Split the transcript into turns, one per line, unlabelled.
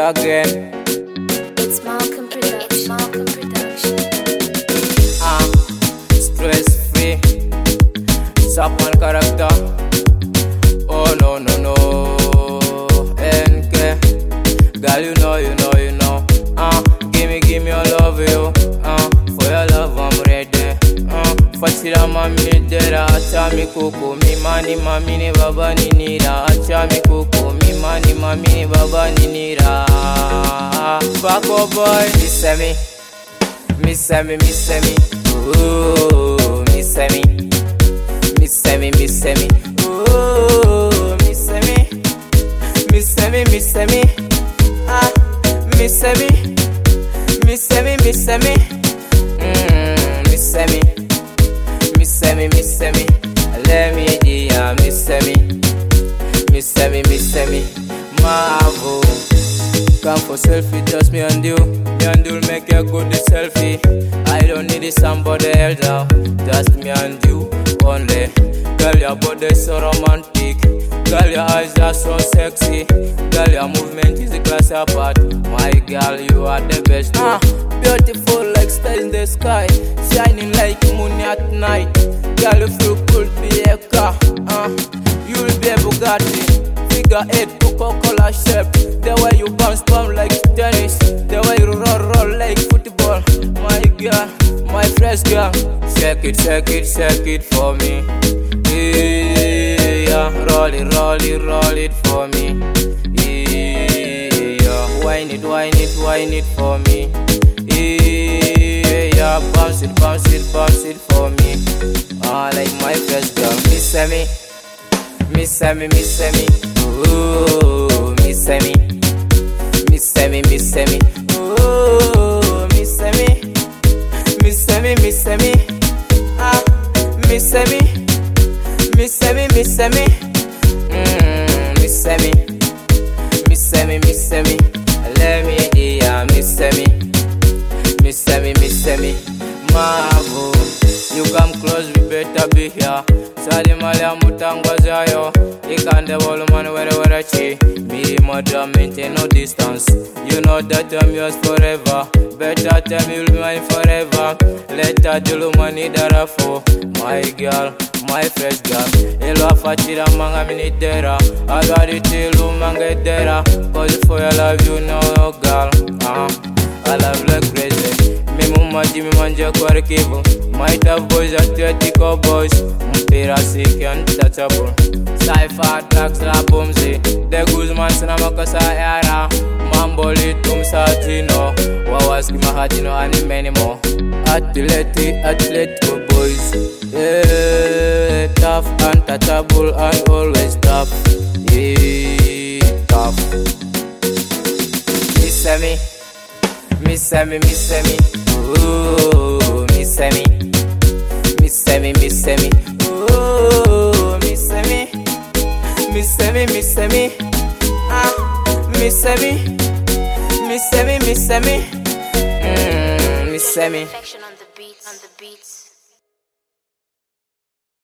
again.
It's Malcolm Production.
Stress free, Sapman character. Oh no no no, NK, girl you know. Give me your love you. For your love I'm ready. Fatira mami dera, acha mi kuku, mi mani mami ni baba ni nira. Acha mi kuku, mi mani mami ni baba ni nira. Bako boy, miss me, ooh, miss me, ooh, miss me, ooh, miss me, let me dear, miss me, Marvel. Come for selfie, just me and you make a good selfie. I don't need somebody else now, just me and you only. Girl, your body so romantic, girl, your eyes are so sexy, girl, your movement is a class apart. My girl, you are the best. Beautiful like stars in the sky, shining like moon at night. Girl, if you could be a car, you'll be a Bugatti. Figure 8 Coca-Cola shape. The way you bounce like tennis, the way you roll like football. My girl, my fresh girl, shake it for me. Yeah, roll it for me. Yeah, wine it for me. Yeah, bounce it for me. Like my fresh girl, miss me, ooh, miss me, ooh, miss me, let me dear, miss me, Marvel. You come close, we better be here. Sadi malia mutangwa zayo, ikande wolu man where chi. Me mother maintain no distance. You know that I'm yours forever. Better tell me you'll be mine forever. Later dulu mani darafo. My girl, my fresh girl. Elo afatira manga minitera. I got it till manga dera. Cause for your love you know girl. I love you like crazy. Mima Jimmy manja kwa rikivu. Might have boys atletico boys. Mpira sick and touchable. Cypher tracks la boomzy. The Guzman sina makosa yara. Mambo litum satino. Wawaski mahajino and many more. Atletico boys. Yeah, tough, untouchable and always tough. Yeah, tough. Miss me, ooh, miss me, ooh, miss me, miss me, miss me.